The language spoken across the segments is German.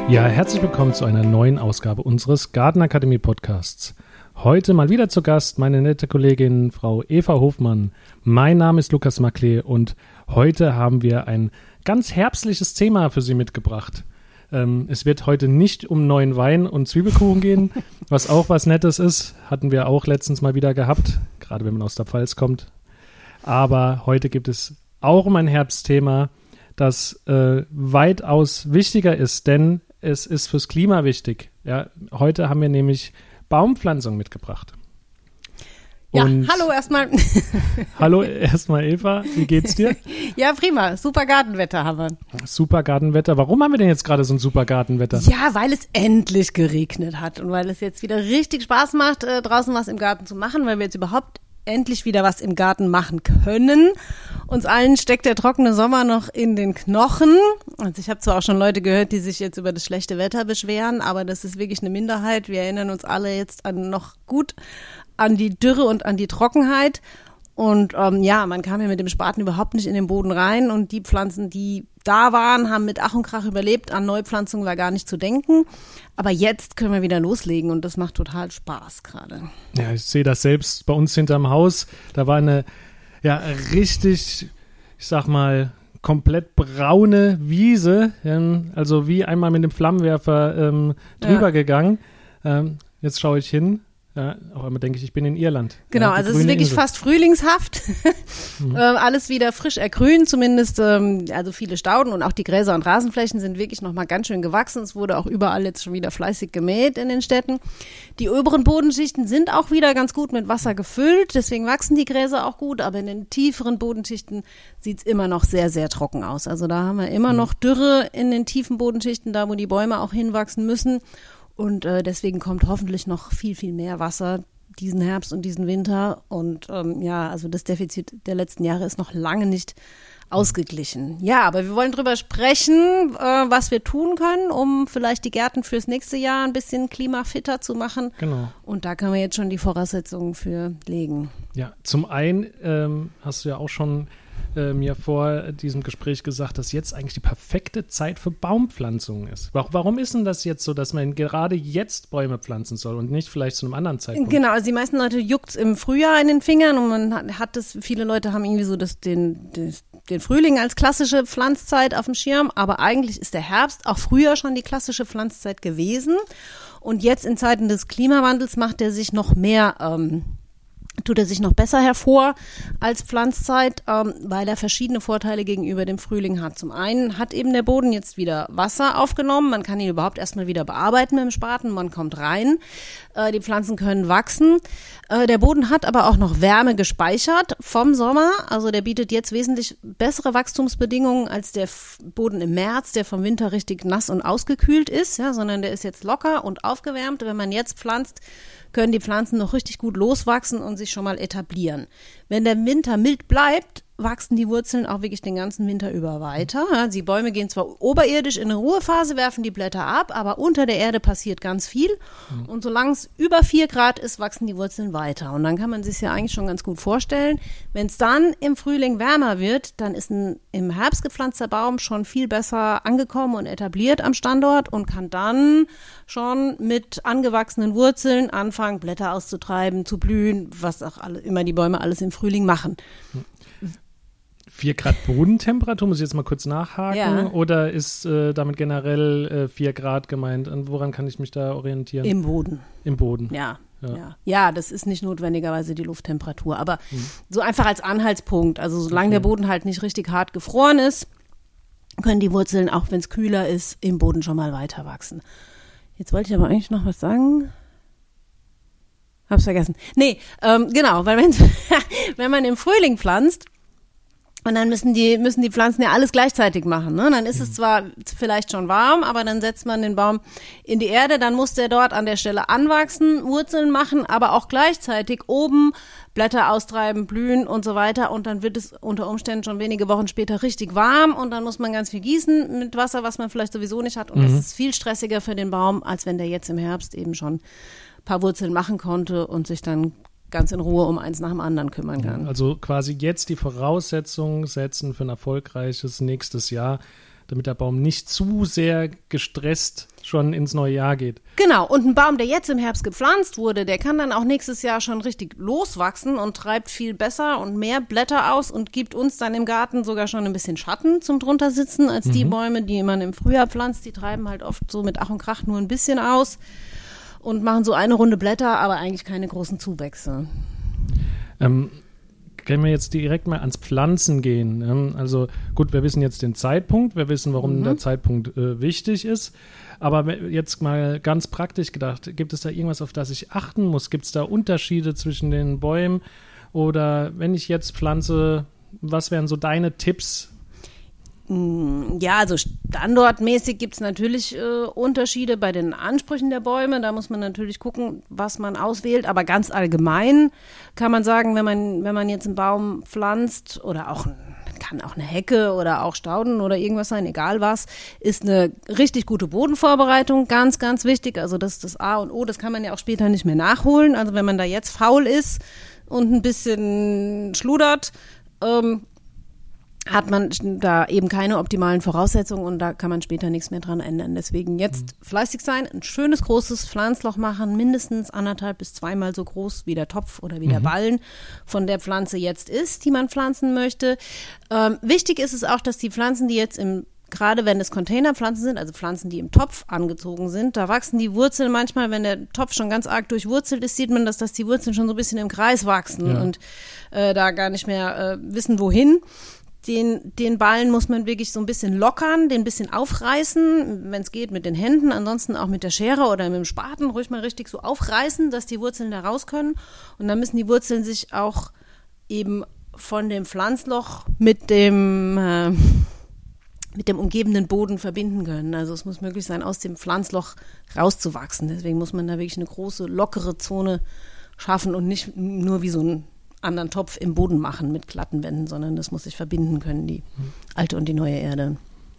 Ja, herzlich willkommen zu einer neuen Ausgabe unseres Gartenakademie Podcasts. Heute mal wieder zu Gast meine nette Kollegin Frau Eva Hofmann. Mein Name ist Lukas Makle und heute haben wir ein ganz herbstliches Thema für Sie mitgebracht. Es wird heute nicht um neuen Wein und Zwiebelkuchen gehen, was auch was Nettes ist. Hatten wir auch letztens mal wieder gehabt, gerade wenn man aus der Pfalz kommt. Aber heute gibt es auch um ein Herbstthema, das weitaus wichtiger ist, denn es ist fürs Klima wichtig. Ja, heute haben wir nämlich Baumpflanzung mitgebracht. Ja, hallo erstmal. Hallo erstmal Eva, wie geht's dir? Ja, prima, super Gartenwetter haben wir. Super Gartenwetter. Warum haben wir denn jetzt gerade so ein super Gartenwetter? Ja, weil es endlich geregnet hat und weil es jetzt wieder richtig Spaß macht, draußen was im Garten zu machen, weil wir jetzt überhaupt endlich wieder was im Garten machen können. Uns allen steckt der trockene Sommer noch in den Knochen. Also ich habe zwar auch schon Leute gehört, die sich jetzt über das schlechte Wetter beschweren, aber das ist wirklich eine Minderheit. Wir erinnern uns alle jetzt noch gut an die Dürre und an die Trockenheit. Und man kam ja mit dem Spaten überhaupt nicht in den Boden rein. Und die Pflanzen, die da waren, haben mit Ach und Krach überlebt. An Neupflanzung war gar nicht zu denken. Aber jetzt können wir wieder loslegen und das macht total Spaß gerade. Ja, ich sehe das selbst bei uns hinterm Haus. Da war eine richtig, ich sag mal, komplett braune Wiese. Also wie einmal mit dem Flammenwerfer drüber gegangen. Jetzt schaue ich hin. Ja, auf einmal denke ich bin in Irland. Genau, also es ist wirklich fast frühlingshaft. Alles wieder frisch ergrünt, zumindest also viele Stauden und auch die Gräser und Rasenflächen sind wirklich nochmal ganz schön gewachsen. Es wurde auch überall jetzt schon wieder fleißig gemäht in den Städten. Die oberen Bodenschichten sind auch wieder ganz gut mit Wasser gefüllt, deswegen wachsen die Gräser auch gut, aber in den tieferen Bodenschichten sieht es immer noch sehr, sehr trocken aus. Also da haben wir immer noch Dürre in den tiefen Bodenschichten, da wo die Bäume auch hinwachsen müssen. Und deswegen kommt hoffentlich noch viel, viel mehr Wasser diesen Herbst und diesen Winter. Und also das Defizit der letzten Jahre ist noch lange nicht ausgeglichen. Ja, aber wir wollen drüber sprechen, was wir tun können, um vielleicht die Gärten fürs nächste Jahr ein bisschen klimafitter zu machen. Genau. Und da können wir jetzt schon die Voraussetzungen für legen. Ja, zum einen hast du ja auch schon mir vor diesem Gespräch gesagt, dass jetzt eigentlich die perfekte Zeit für Baumpflanzungen ist. Warum ist denn das jetzt so, dass man gerade jetzt Bäume pflanzen soll und nicht vielleicht zu einem anderen Zeitpunkt? Genau, also die meisten Leute juckt's im Frühjahr in den Fingern und viele Leute haben irgendwie so den Frühling als klassische Pflanzzeit auf dem Schirm, aber eigentlich ist der Herbst auch früher schon die klassische Pflanzzeit gewesen und jetzt in Zeiten des Klimawandels tut er sich noch besser hervor als Pflanzzeit, weil er verschiedene Vorteile gegenüber dem Frühling hat. Zum einen hat eben der Boden jetzt wieder Wasser aufgenommen, man kann ihn überhaupt erstmal wieder bearbeiten mit dem Spaten, man kommt rein, die Pflanzen können wachsen. Der Boden hat aber auch noch Wärme gespeichert vom Sommer, also der bietet jetzt wesentlich bessere Wachstumsbedingungen als der Boden im März, der vom Winter richtig nass und ausgekühlt ist, ja, sondern der ist jetzt locker und aufgewärmt. Wenn man jetzt pflanzt, können die Pflanzen noch richtig gut loswachsen und sich schon mal etablieren. Wenn der Winter mild bleibt, wachsen die Wurzeln auch wirklich den ganzen Winter über weiter. Ja, die Bäume gehen zwar oberirdisch in eine Ruhephase, werfen die Blätter ab, aber unter der Erde passiert ganz viel. Und solange es über 4 Grad ist, wachsen die Wurzeln weiter. Und dann kann man sich ja eigentlich schon ganz gut vorstellen, wenn es dann im Frühling wärmer wird, dann ist ein im Herbst gepflanzter Baum schon viel besser angekommen und etabliert am Standort und kann dann schon mit angewachsenen Wurzeln anfangen, Blätter auszutreiben, zu blühen, was auch immer die Bäume alles im Frühling machen. 4 Grad Bodentemperatur, muss ich jetzt mal kurz nachhaken, ja. Oder ist damit generell 4 Grad gemeint? Und woran kann ich mich da orientieren? Im Boden. Im Boden. Ja, das ist nicht notwendigerweise die Lufttemperatur, aber so einfach als Anhaltspunkt, also solange der Boden halt nicht richtig hart gefroren ist, können die Wurzeln, auch wenn es kühler ist, im Boden schon mal weiter wachsen. Jetzt wollte ich aber eigentlich noch was sagen. Hab's vergessen. Nee, genau, weil wenn man im Frühling pflanzt, und dann müssen die Pflanzen ja alles gleichzeitig machen, ne? Dann ist es zwar vielleicht schon warm, aber dann setzt man den Baum in die Erde, dann muss der dort an der Stelle anwachsen, Wurzeln machen, aber auch gleichzeitig oben Blätter austreiben, blühen und so weiter. Und dann wird es unter Umständen schon wenige Wochen später richtig warm und dann muss man ganz viel gießen mit Wasser, was man vielleicht sowieso nicht hat. Und das ist viel stressiger für den Baum, als wenn der jetzt im Herbst eben schon ein paar Wurzeln machen konnte und sich dann ganz in Ruhe um eins nach dem anderen kümmern kann. Also quasi jetzt die Voraussetzungen setzen für ein erfolgreiches nächstes Jahr, damit der Baum nicht zu sehr gestresst schon ins neue Jahr geht. Genau, und ein Baum, der jetzt im Herbst gepflanzt wurde, der kann dann auch nächstes Jahr schon richtig loswachsen und treibt viel besser und mehr Blätter aus und gibt uns dann im Garten sogar schon ein bisschen Schatten zum drunter sitzen, als die Bäume, die man im Frühjahr pflanzt. Die treiben halt oft so mit Ach und Krach nur ein bisschen aus und machen so eine Runde Blätter, aber eigentlich keine großen Zuwächse. Können wir jetzt direkt mal ans Pflanzen gehen. Also gut, wir wissen jetzt den Zeitpunkt, wir wissen, warum der Zeitpunkt wichtig ist, aber jetzt mal ganz praktisch gedacht, gibt es da irgendwas, auf das ich achten muss? Gibt es da Unterschiede zwischen den Bäumen? Oder wenn ich jetzt pflanze, was wären so deine Tipps? Ja, also standortmäßig gibt es natürlich Unterschiede bei den Ansprüchen der Bäume. Da muss man natürlich gucken, was man auswählt. Aber ganz allgemein kann man sagen, wenn man jetzt einen Baum pflanzt oder auch kann auch eine Hecke oder auch Stauden oder irgendwas sein, egal was, ist eine richtig gute Bodenvorbereitung ganz, ganz wichtig. Also das ist das A und O. Das kann man ja auch später nicht mehr nachholen. Also wenn man da jetzt faul ist und ein bisschen schludert, hat man da eben keine optimalen Voraussetzungen und da kann man später nichts mehr dran ändern. Deswegen jetzt fleißig sein, ein schönes großes Pflanzloch machen, mindestens 1,5 bis 2-mal so groß wie der Topf oder wie der Ballen von der Pflanze jetzt ist, die man pflanzen möchte. Wichtig ist es auch, dass die Pflanzen, die jetzt gerade wenn es Containerpflanzen sind, also Pflanzen, die im Topf angezogen sind, da wachsen die Wurzeln manchmal, wenn der Topf schon ganz arg durchwurzelt ist, sieht man, dass die Wurzeln schon so ein bisschen im Kreis wachsen und da gar nicht mehr wissen, wohin. Den Ballen muss man wirklich so ein bisschen lockern, den ein bisschen aufreißen, wenn es geht mit den Händen, ansonsten auch mit der Schere oder mit dem Spaten ruhig mal richtig so aufreißen, dass die Wurzeln da raus können. Und dann müssen die Wurzeln sich auch eben von dem Pflanzloch mit dem umgebenden Boden verbinden können. Also es muss möglich sein, aus dem Pflanzloch rauszuwachsen. Deswegen muss man da wirklich eine große, lockere Zone schaffen und nicht nur wie so ein anderen Topf im Boden machen mit glatten Wänden, sondern das muss sich verbinden können, die alte und die neue Erde.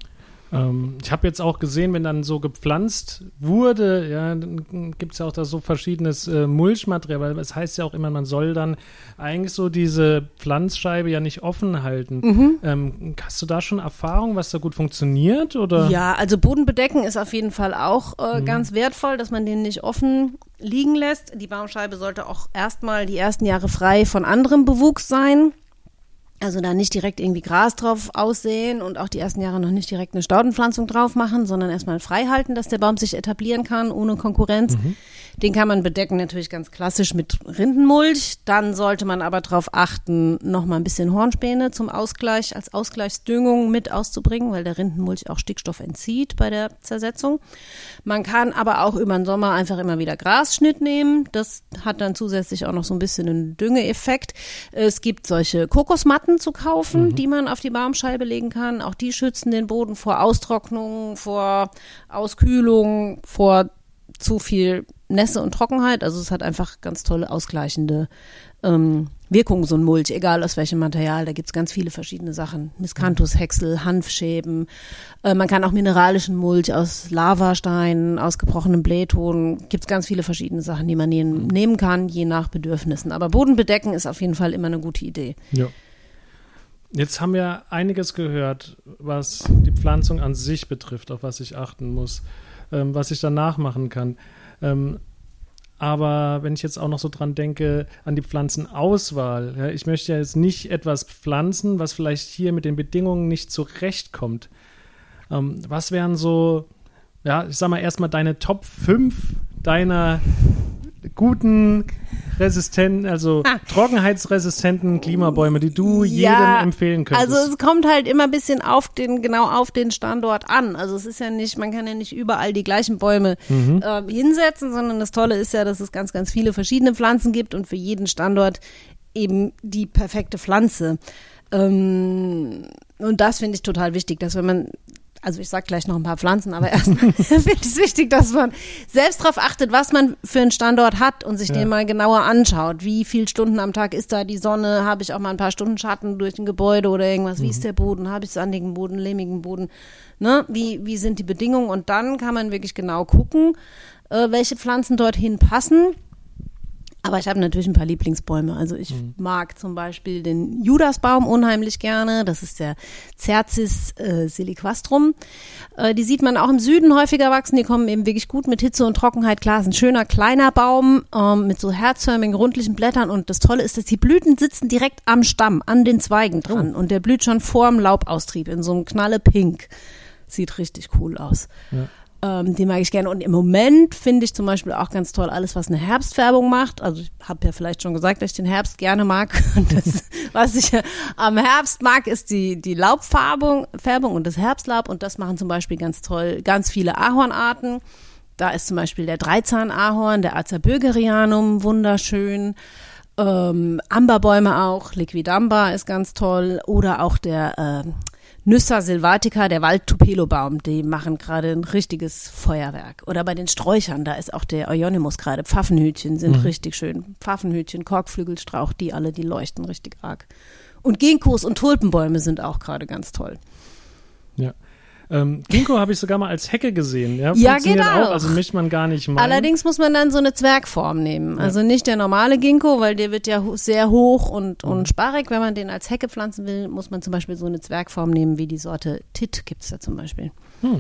Ich habe jetzt auch gesehen, wenn dann so gepflanzt wurde, ja, dann gibt es ja auch da so verschiedenes Mulchmaterial, weil es heißt ja auch immer, man soll dann eigentlich so diese Pflanzscheibe ja nicht offen halten. Hast du da schon Erfahrung, was da gut funktioniert? Oder? Ja, also Boden bedecken ist auf jeden Fall auch ganz wertvoll, dass man den nicht offen liegen lässt. Die Baumscheibe sollte auch erstmal die ersten Jahre frei von anderem Bewuchs sein. Also da nicht direkt irgendwie Gras drauf aussehen und auch die ersten Jahre noch nicht direkt eine Staudenpflanzung drauf machen, sondern erstmal frei halten, dass der Baum sich etablieren kann, ohne Konkurrenz. Den kann man bedecken natürlich ganz klassisch mit Rindenmulch. Dann sollte man aber darauf achten, nochmal ein bisschen Hornspäne zum Ausgleich, als Ausgleichsdüngung mit auszubringen, weil der Rindenmulch auch Stickstoff entzieht bei der Zersetzung. Man kann aber auch über den Sommer einfach immer wieder Grasschnitt nehmen. Das hat dann zusätzlich auch noch so ein bisschen einen Düngeeffekt. Es gibt solche Kokosmatten zu kaufen, die man auf die Baumscheibe legen kann. Auch die schützen den Boden vor Austrocknung, vor Auskühlung, vor zu viel Nässe und Trockenheit. Also es hat einfach ganz tolle ausgleichende Wirkung, so ein Mulch, egal aus welchem Material. Da gibt's ganz viele verschiedene Sachen. Miscanthus-Häcksel, Hanfschäben. Man kann auch mineralischen Mulch aus Lavasteinen, aus gebrochenem Blähton. Gibt's ganz viele verschiedene Sachen, die man nehmen kann, je nach Bedürfnissen. Aber Boden bedecken ist auf jeden Fall immer eine gute Idee. Ja. Jetzt haben wir einiges gehört, was die Pflanzung an sich betrifft, auf was ich achten muss, was ich danach machen kann. Aber wenn ich jetzt auch noch so dran denke, an die Pflanzenauswahl, ja, ich möchte ja jetzt nicht etwas pflanzen, was vielleicht hier mit den Bedingungen nicht zurechtkommt. Was wären so, ja, ich sag mal erstmal deine Top 5 deiner guten, trockenheitsresistenten Klimabäume, die du jedem empfehlen könntest? Also es kommt halt immer ein bisschen auf den Standort an. Also es ist ja nicht, man kann ja nicht überall die gleichen Bäume hinsetzen, sondern das Tolle ist ja, dass es ganz, ganz viele verschiedene Pflanzen gibt und für jeden Standort eben die perfekte Pflanze. Und das finde ich total wichtig, dass wenn man, also ich sag gleich noch ein paar Pflanzen, aber erstmal finde ich es wichtig, dass man selbst darauf achtet, was man für einen Standort hat und sich den mal genauer anschaut. Wie viele Stunden am Tag ist da die Sonne? Habe ich auch mal ein paar Stunden Schatten durch ein Gebäude oder irgendwas? Wie ist der Boden? Habe ich sandigen Boden, lehmigen Boden? Ne? Wie sind die Bedingungen? Und dann kann man wirklich genau gucken, welche Pflanzen dorthin passen. Aber ich habe natürlich ein paar Lieblingsbäume. Also ich mag zum Beispiel den Judasbaum unheimlich gerne. Das ist der Cercis siliquastrum. Die sieht man auch im Süden häufiger wachsen. Die kommen eben wirklich gut mit Hitze und Trockenheit klar. Ist ein schöner kleiner Baum mit so herzförmigen, rundlichen Blättern. Und das Tolle ist, dass die Blüten sitzen direkt am Stamm, an den Zweigen dran. Und der blüht schon vorm Laubaustrieb in so einem Knalle Pink. Sieht richtig cool aus. Ja. Die mag ich gerne. Und im Moment finde ich zum Beispiel auch ganz toll alles, was eine Herbstfärbung macht. Also ich habe ja vielleicht schon gesagt, dass ich den Herbst gerne mag. Und das, was ich am Herbst mag, ist die Laubfärbung und das Herbstlaub. Und das machen zum Beispiel ganz toll ganz viele Ahornarten. Da ist zum Beispiel der Dreizahn-Ahorn, der Azaburgerianum wunderschön. Amberbäume auch, Liquidamba ist ganz toll. Oder auch der Nyssa sylvatica, der Waldtupelo-Baum, die machen gerade ein richtiges Feuerwerk. Oder bei den Sträuchern, da ist auch der Euonymus gerade. Pfaffenhütchen sind richtig schön. Pfaffenhütchen, Korkflügelstrauch, die leuchten richtig arg. Und Ginkgos und Tulpenbäume sind auch gerade ganz toll. Ja. Ginkgo habe ich sogar mal als Hecke gesehen. Ja, geht auch. Also mischt man gar nicht mal. Allerdings muss man dann so eine Zwergform nehmen. Ja. Also nicht der normale Ginkgo, weil der wird ja sehr hoch und sparrig. Wenn man den als Hecke pflanzen will, muss man zum Beispiel so eine Zwergform nehmen, wie die Sorte Tit gibt es da zum Beispiel.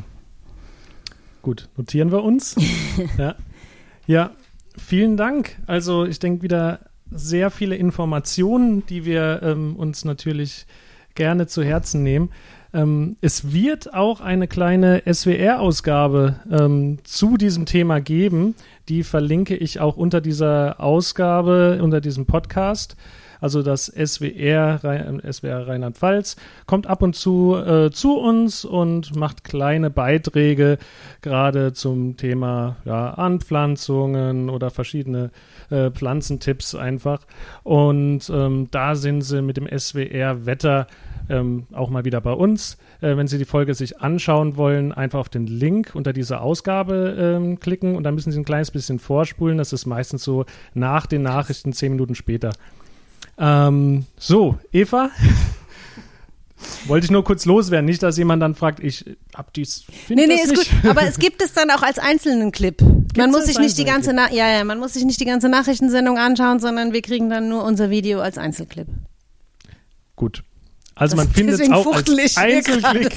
Gut, notieren wir uns. Ja, vielen Dank. Also ich denke wieder sehr viele Informationen, die wir uns natürlich gerne zu Herzen nehmen. Es wird auch eine kleine SWR-Ausgabe zu diesem Thema geben. Die verlinke ich auch unter dieser Ausgabe, unter diesem Podcast. Also das SWR Rheinland-Pfalz kommt ab und zu uns und macht kleine Beiträge gerade zum Thema Anpflanzungen oder verschiedene Pflanzentipps einfach. Und da sind sie mit dem SWR Wetter auch mal wieder bei uns. Wenn Sie die Folge sich anschauen wollen, einfach auf den Link unter dieser Ausgabe klicken und dann müssen Sie ein kleines bisschen vorspulen. Das ist meistens so nach den Nachrichten 10 Minuten später. So, Eva, wollte ich nur kurz loswerden. Nicht, dass jemand dann fragt, ich hab dies, finde das ist nicht. gut. Aber es gibt es dann auch als einzelnen Clip. Man muss sich nicht die ganze man muss sich nicht die ganze Nachrichtensendung anschauen, sondern wir kriegen dann nur unser Video als Einzelclip. Gut. Also man findet es auch als Einzelclip.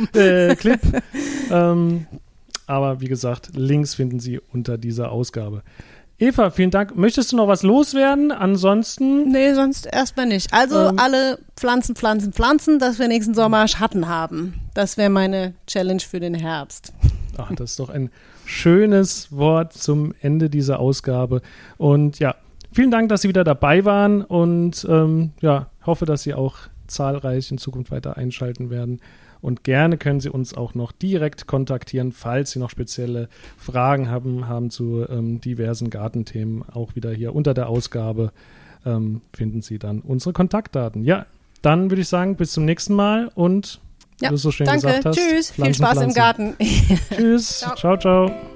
Aber wie gesagt, Links finden Sie unter dieser Ausgabe. Eva, vielen Dank. Möchtest du noch was loswerden? Ansonsten? Nee, sonst erstmal nicht. Also alle Pflanzen, dass wir nächsten Sommer Schatten haben. Das wäre meine Challenge für den Herbst. Ach, das ist doch ein schönes Wort zum Ende dieser Ausgabe. Und ja, vielen Dank, dass Sie wieder dabei waren und hoffe, dass Sie auch zahlreich in Zukunft weiter einschalten werden. Und gerne können Sie uns auch noch direkt kontaktieren, falls Sie noch spezielle Fragen haben zu diversen Gartenthemen. Auch wieder hier unter der Ausgabe finden Sie dann unsere Kontaktdaten. Ja, dann würde ich sagen, bis zum nächsten Mal und wie du so schön gesagt hast. Tschüss, viel Spaß im Garten. Tschüss, ciao, ciao.